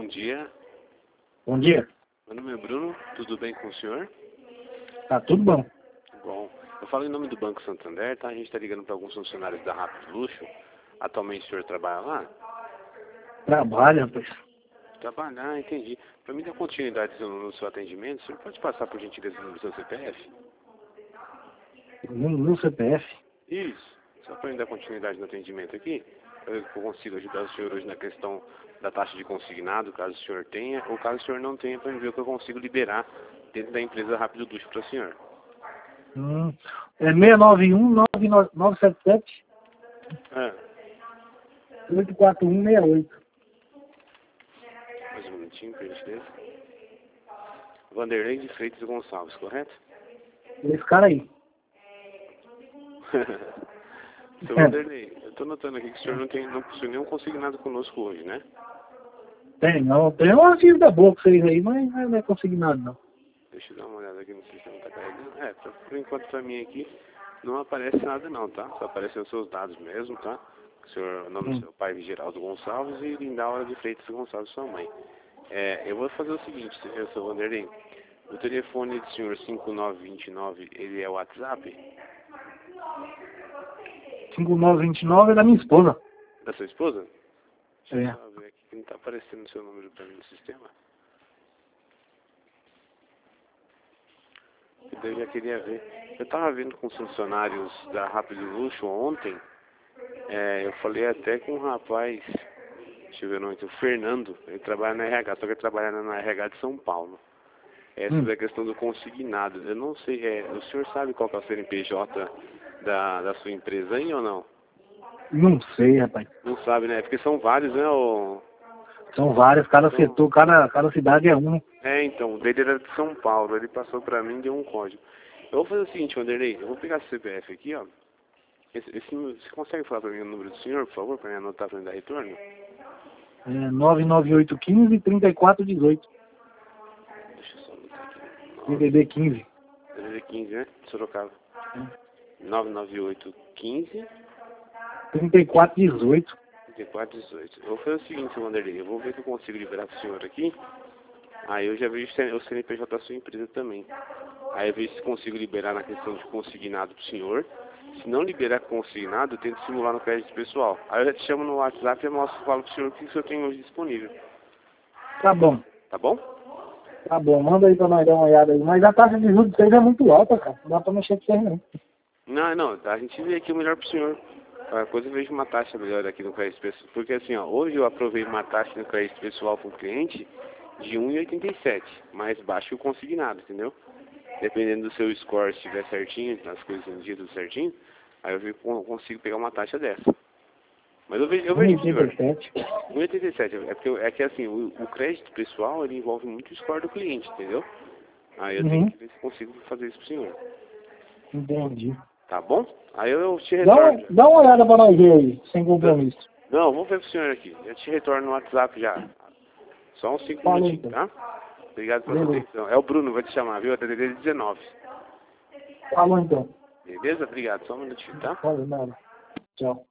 Bom dia. Bom dia. Meu nome é Bruno, tudo bem com o senhor? Tá tudo bom. Bom, eu falo em nome do Banco Santander, tá? A gente está ligando para alguns funcionários da Rápido Luxo. Atualmente o senhor trabalha lá? Trabalha, rapaz. Trabalhar, entendi. Para mim dar continuidade no seu atendimento, o senhor pode passar por gentileza no seu CPF? No CPF. Isso. Só para mim dar continuidade no atendimento aqui, eu consigo ajudar o senhor hoje na questão da taxa de consignado, caso o senhor tenha, ou caso o senhor não tenha, para ver o que eu consigo liberar dentro da empresa Rápido Luxo para o senhor. É 691-977-84168. Mais um minutinho, por gentileza. Vanderlei de Freitas Gonçalves, correto? Esse cara aí. Seu Vanderlei, eu estou notando aqui que o senhor não possui nenhum consignado conosco hoje, né? Tem uma dívida boa com vocês aí, mas não é consignado, não. Deixa eu dar uma olhada aqui no sistema que está carregando. Por enquanto para mim aqui não aparece nada não, tá? Só aparecem os seus dados mesmo, tá? O nome do seu pai, Geraldo Gonçalves, e Lindaura de Freitas Gonçalves, sua mãe. Eu vou fazer o seguinte, seu Vanderlei. O telefone do senhor 5929, ele é o WhatsApp? 5929 é da minha esposa. Da sua esposa? Deixa eu É. só ver aqui que não está aparecendo o seu número para mim no sistema. Eu já queria ver. Eu estava vendo com os funcionários da Rápido Luxo ontem. Eu falei até com um rapaz, deixa eu ver o nome, o Fernando. Ele trabalha na RH, só que ele trabalha na RH de São Paulo. Sobre a questão do consignado. Eu não sei, o senhor sabe qual que é o CNPJ da sua empresa aí ou não? Não sei, rapaz. Não sabe, né? Porque são vários, né? São vários, cada setor, cada cidade é um. Então, o dele era de São Paulo, ele passou pra mim e deu um código. Eu vou fazer o seguinte, Vanderlei, eu vou pegar esse CPF aqui, ó. Você consegue falar pra mim o número do senhor, por favor, pra mim anotar pra mim dar retorno? 99815-3418. Deixa eu só anotar aqui. DDD 15. DDD 15, né? Sorocaba. 99815 3418. 3418. Eu vou fazer o seguinte, Vanderlei, eu vou ver se eu consigo liberar pro senhor aqui. Aí eu já vejo o CNPJ da sua empresa também. Aí eu vejo se consigo liberar na questão de consignado pro senhor. Se não liberar consignado, eu tento simular no crédito pessoal. Aí eu já te chamo no WhatsApp e falo pro senhor o que o senhor tem hoje disponível. Tá bom. Tá bom? Tá bom, manda aí pra nós dar uma olhada aí. Mas a taxa de juros de vocês é muito alta, cara. Não dá pra mexer com vocês, não. Não, a gente vê aqui o melhor pro senhor. Qualquer coisa eu vejo uma taxa melhor aqui no crédito pessoal. Porque assim, ó, hoje eu aprovei uma taxa no crédito pessoal pro cliente de 1,87, mais baixo que o consignado, entendeu? Dependendo do seu score, se estiver certinho, as coisas no dia tudo certinho, aí eu consigo pegar uma taxa dessa. Mas eu vejo 1,87. 1,87, é que assim, o crédito pessoal, ele envolve muito o score do cliente, entendeu? Aí eu tenho que ver se consigo fazer isso pro senhor. Entendi. Tá bom? Aí eu te retorno. Dá uma olhada pra nós ver aí, sem compromisso. Não, vou ver pro senhor aqui. Eu te retorno no WhatsApp já. Só uns 5 minutinhos, tá? Obrigado pela sua atenção. É o Bruno, vai te chamar, viu? É DDD 19. Falou então. Beleza? Obrigado. Só um minutinho, tá? Valeu, nada. Tchau.